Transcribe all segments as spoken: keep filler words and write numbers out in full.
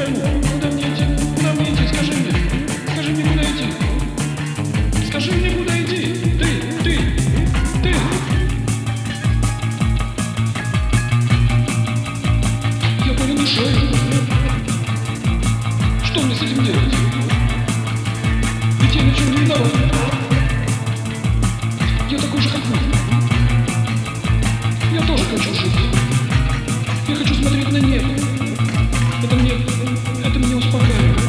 пойму. Куда мне идти? Куда мне идти? Скажи мне. Скажи мне, куда идти. Скажи мне, куда идти. Ты, ты, ты. Я поведу шею. Что мне с этим делать? Ведь я ничего не виноват. Я такой же, как вы. Я тоже хочу жить. Я хочу смотреть на небо. Это мне... это меня успокаивает.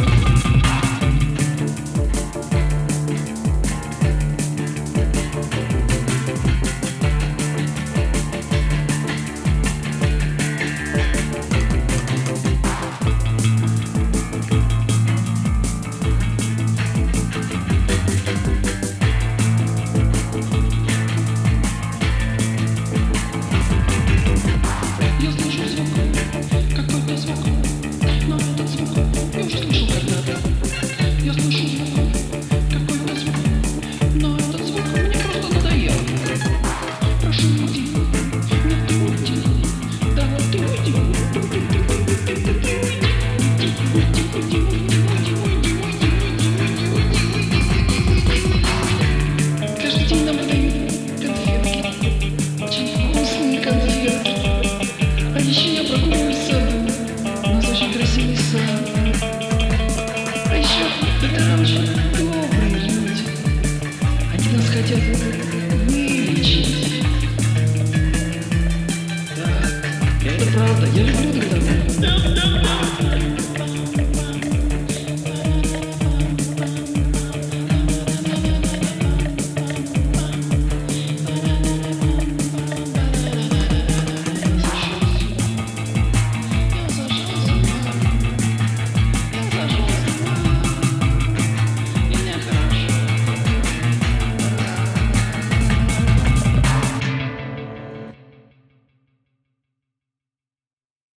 Я слышу звук, какой-то звук, но этот звук я уже слышал когда-то. Я слышу звук, какой-то звук, но этот звук мне просто надоел. Прошу, уйди, нет, ты уйди, да, ты уйди, уйди, уйди, уйди, уйди, уйди. Каждый день нам подают конфетки, очень вкусные конфетки. А еще я прогуливаюсь в саду. У нас очень красивый сад. А еще это очень добрые люди. Они нас хотят вылечить. Да, это правда. Я люблю когда